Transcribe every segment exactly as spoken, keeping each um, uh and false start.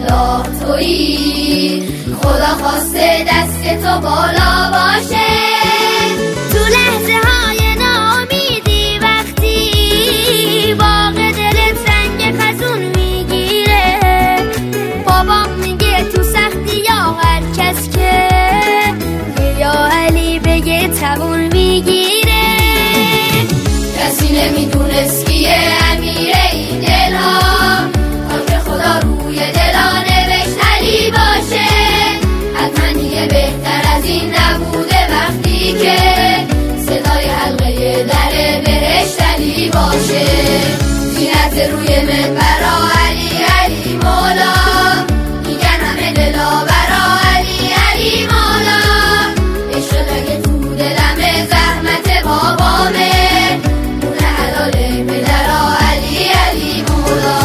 الله تویی، خدا خواسته دست تو بالا باشه. تو لحظه های ناامیدی وقتی باغ دلت رنگ خزون میگیره، بابام میگه تو سختی یا هر کس که یا علی بگه توون میگیره. کسی نمیدونست کیه امیر این دلها، تا که خدا روی دلا نوشت علی باشه. حتما دیگه بهتر از این نبوده وقتی که صدای حلقه در بهشت علی باشه. زینت روی منبرا علی علی مولا، میگن همه دلاورا علی علی مولا. عشق اگه تو دلمه زحمت بابامه، نون حلال پدرا علی علی مولا.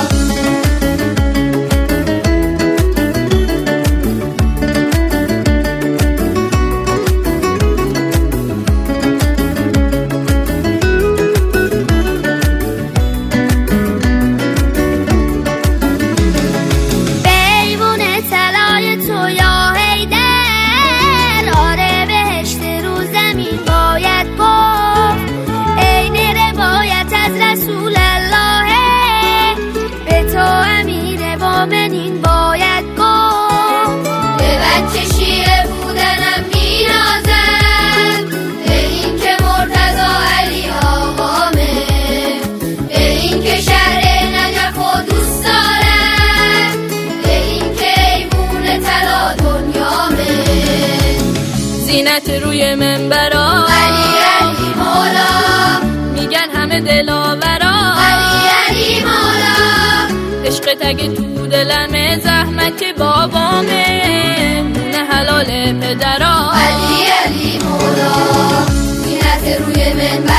زینت روی منبرا علی علی مولا، میگن همه دلاورا علی علی مولا. عشقت اگه تو دلمه زحمت بابامه، نون حلال پدرا علی علی مولا. زینت روی منبرا